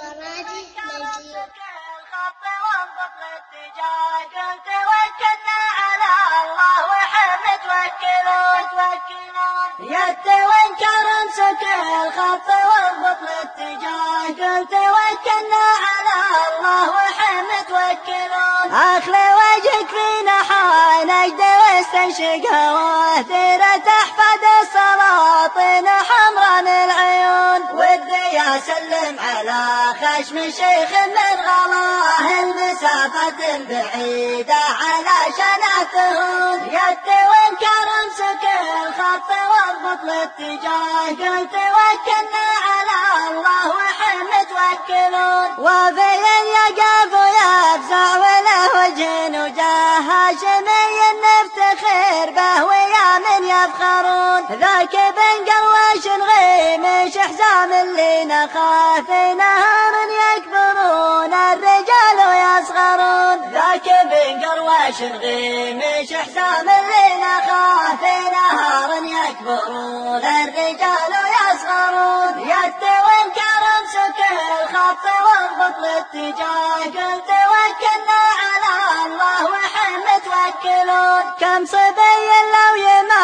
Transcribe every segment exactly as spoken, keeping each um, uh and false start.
ورادي نجيب الخط وانضب الاتجاه قلت توكلنا على الله وحنا توكلون توكلون يد وانكر امسك الخط وانضب الاتجاه قلت توكلنا على الله وحنا توكلون اخلي وجهك فينا حان اجد واستنشق هواه ثيرة احفاد السلاطين حمران العيون ودي اسلم على خشم شيخ من غلاه المسافة البعيدة على شناتهون يد وانكر امسك الخط واضبط الاتجاه قلت توكلنا على الله وحنا توكلون وفي يقف ويفزع وله وجه وجاه هاشمي نفتخر به ويا من يفخرون ذاك بن قرواش غيمش حزام اللي نخاف نهار يكبرون الرجال ويصغرون ذاك بن قرواش غيمش حزام اللي نخاف نهار يكبرون الرجال ويصغرون يد وانكر امسك الخط واضبط الاتجاه قلت توكلنا على الله وحنا توكلون كم صبي لو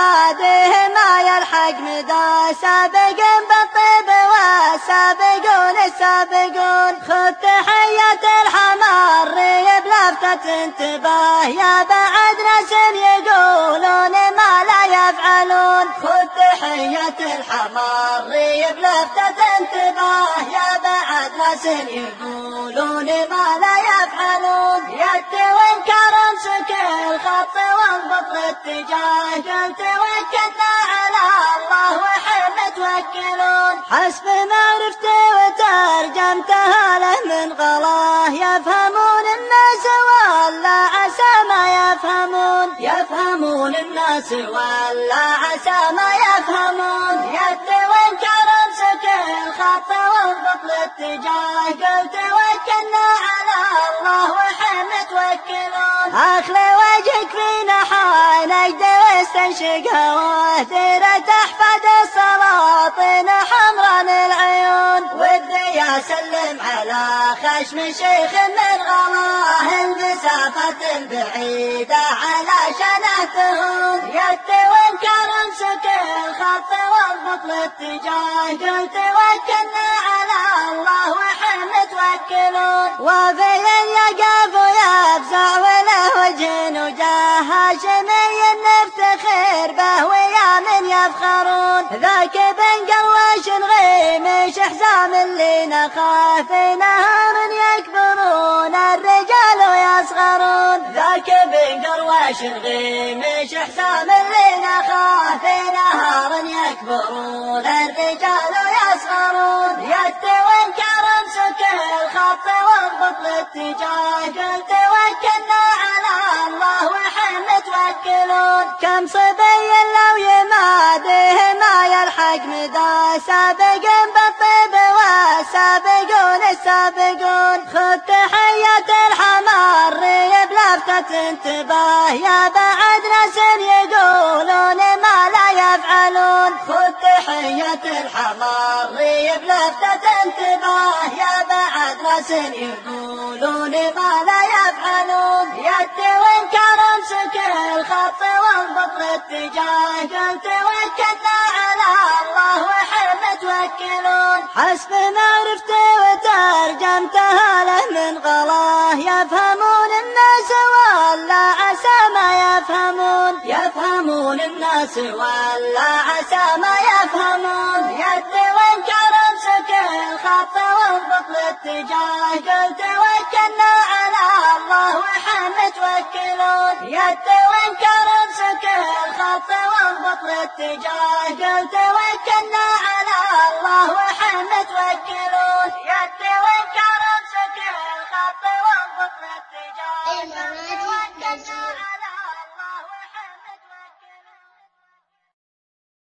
يماده ما يلحق مدى سابق بالطيب والسابقون السابقون خذ تحية الحمار بلفتة انتباه يا بعد ناس يقولون ما لا يفعلون خذ تحية الحمار بلفتة انتباه يا بعد ناس يقولون ما لا يفعلون يد وانكر امسك الخط وانضبط الاتجاه قلت توكلنا على الله وحنا توكلون حسب معرفتي وترجمتها له من غلاه يفهمون الناس ولا عسى ما يفهمون يفهمون الناس ولا عسى ما يفهمون يد وانكر امسك الخط وانضبط الاتجاه قلت توكلنا على الله وحنا توكلون اخلي وجهك فينا حان اجد واستنشق هواه ثيرة احفاد السلاطين حمران العيون ودي اسلم على خشم شيخ من غلاه المسافة البعيدة على شناتهون يد وانكر امسك الخط واضبط الاتجاه قلت توكلنا على الله وحنا توكلون وفي يقف ويفزع وله وجه وجاه هاشمي نفتخر به ويا من يفخرون ذاك بن قرواش غيمش حزام اللي نخاف نهار يكبرون الرجال ويصغرون ذاك بن قرواش غيمش حزام اللي نخاف نهار يكبرون الرجال ويصغرون يد وانكر امسك الخط واضبط الاتجاه قلت توكلنا على الله وحنا توكلون كم صبي لو يماده ما يلحق مدى سابق بالطيب والسابقون السابقون خذ تحية الحمار بلفتة انتباه يا بعد ناس يقولون ما لا يفعلون خذ تحية الحمار بلفتة انتباه يا بعد ناس يقولون ما لا يفعلون يد وانكر امسك الخط وانضبط الاتجاه قلت توكلنا على الله وحنا توكلون حسب معرفتي وترجمتها له من غلاه يفهمون الناس ولا عسى ما يفهمون يفهمون الناس ولا عسى ما يفهمون يد وانكر امسك الخط واضبط الاتجاه قلت توكلنا على الله وحنا توكلون يد وانكر امسك الخط واضبط الاتجاه قلت توكلنا على الله وحنا توكلون